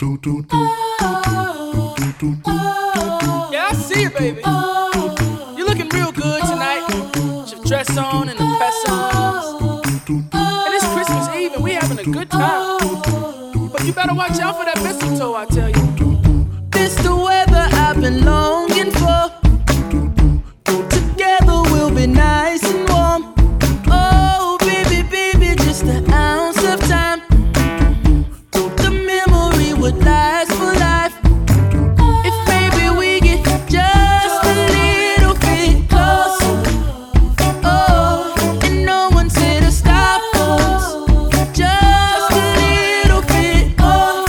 Yeah, I see you, baby. You're looking real good tonight. With your dress on and the press on. And it's Christmas Eve and we having a good time. But you better watch out for that mistletoe, I tell you. This the weather I've been longing for. Together we'll be nice and warm. Oh, baby, baby, just an ounce of time. The memory would last for life. If maybe we get just a little bit closer. Oh, and no one said to stop us. Just a little bit. Oh,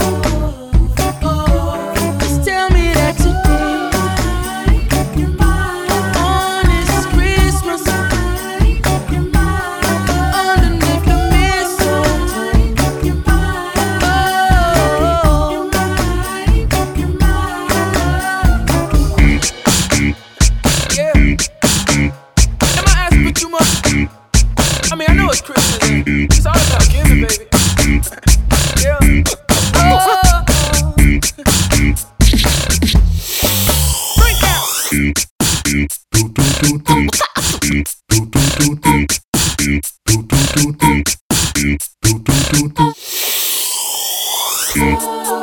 just tell me that today, on this Christmas, underneath the mistletoe. Yeah. Am I asking for too much? I mean, I know it's Christmas and it's all about giving, baby. Yeah. Break down.